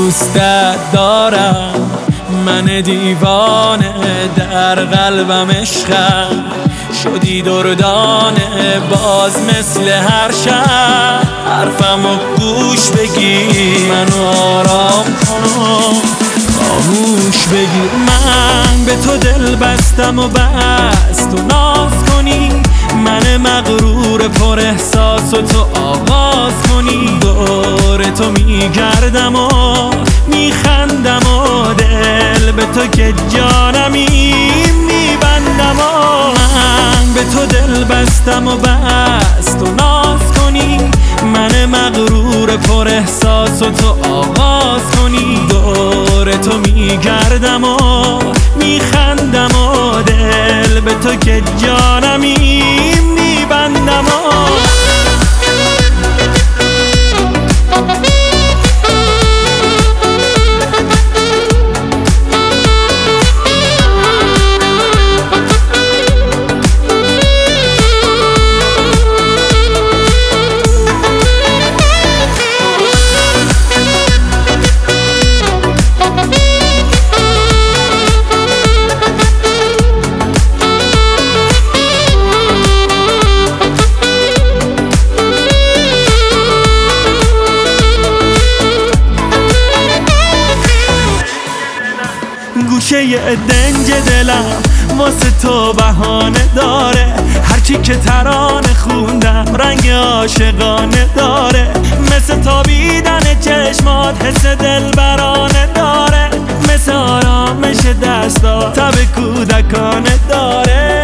دوستت دارم، من دیوانه در قلبم عشقم، شدی دردانه باز مثل هر شب. حرفمو گوش بگیر، منو آرام کن، خاموش بگیر. من به تو دل بستم و بس تو ناز کنی، من مغرور پر احساس و تو آغاز کنی. دور تو میگردم و میخندم و دل به تو که جانمی میبندم و من به تو دل بستم و بس تو ناز کنی، من مغرور پر احساس و تو آغاز کنی. دور تو میگردم و میخندم و دل به تو که جانمی میبندم و گوشه دنج دلم واسه تو بهانه داره، هرچی که ترانه خوندم رنگ عاشقانه داره. مثل تابیدن چشمات حس دلبرانه داره، مثل آرامش دستا تب کودکانه داره.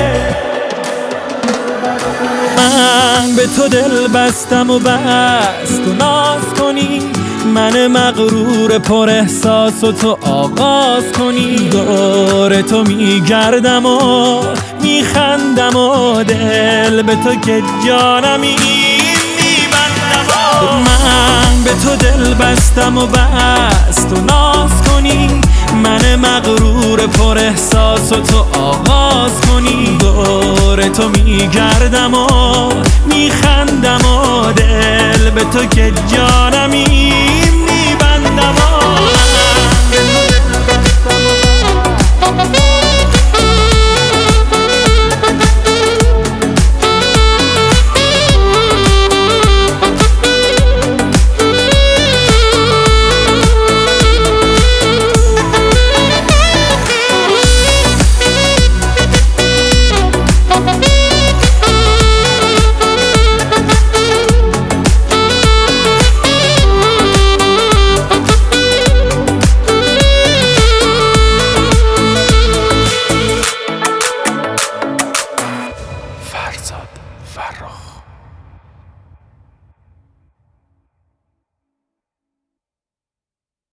من به تو دل بستم و بس تو ناز کنی، من مغرور پر احساس و تو آغاز کنی. دور تو میگردم و میخندم و دل به تو که جانمی میبندم و من به تو دل بستم و بس تو ناز کنی، من مغرور پر احساس و تو آغاز کنی. دور تو میگردم و میخندم و دل به تو که جانمی میبندم و